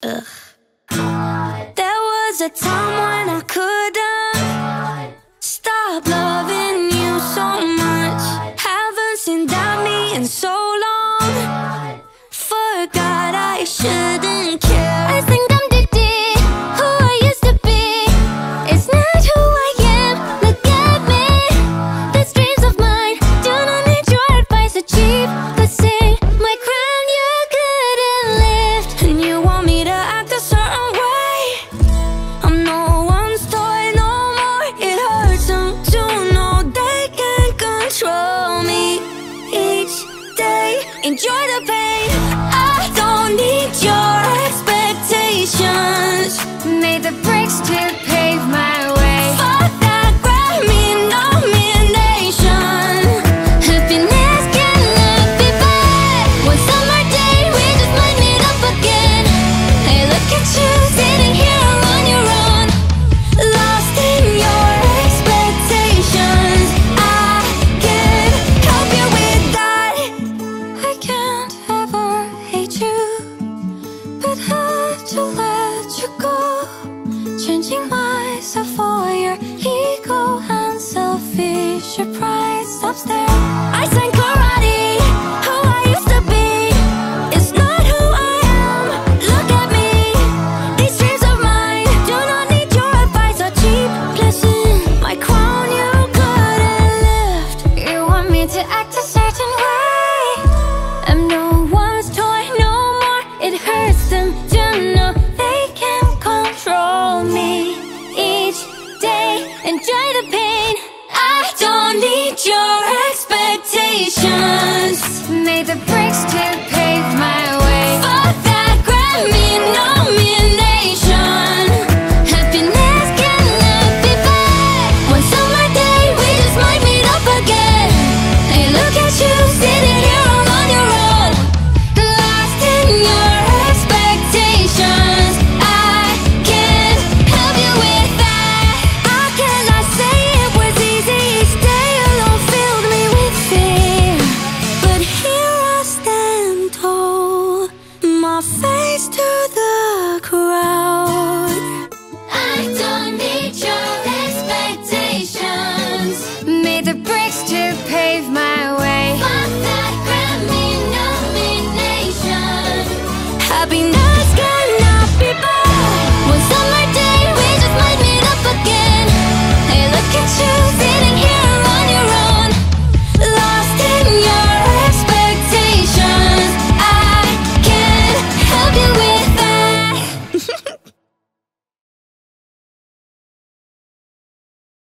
Ugh. There was a time when I couldn't stop loving you so much. Haven't seen that me in so long. Forgot I shouldn't care. I think I'm addicted, who I used to be. It's not who I am, look at me. These dreams of mine do not need your advice or cheap. But sing my crown you couldn't lift. And you want me to act a certain way. I'm no one's toy no more. It hurts them to know they can control me each day. Enjoy the pain, I don't need your expectations. Made the bricks to pave my way. Fuck that Grammy nomination. Happiness cannot be bad. One summer day we just might meet up again. Hey, look at you sitting here on your own, lost in your expectations. I can't help you with that. I can't ever hate you, but had to let you go. Changing myself for your ego and selfish your pride stops there. I sang karate, who I used to be. It's not who I am, look at me. These dreams of mine do not need your advice or cheap blessing. My crown you couldn't lift. You want me to act a certain way. I'm no one's toy no more. It hurts them to know they can control me each day. Enjoy the pain, I don't need your expectations. Made the bricks to pave my way. Fuck that Grammy nomination. Happiness cannot be bad. One summer day we just might meet up again. Hey, look at you sitting here all on your own, lost in your expectations. I can't help you with that. I cannot say it was easy. Each day alone filled me with fear. But here I stand tall, my face to the crowd. I don't need your expectations. Made the bricks to pave my way. Fuck that Grammy nomination. Happiness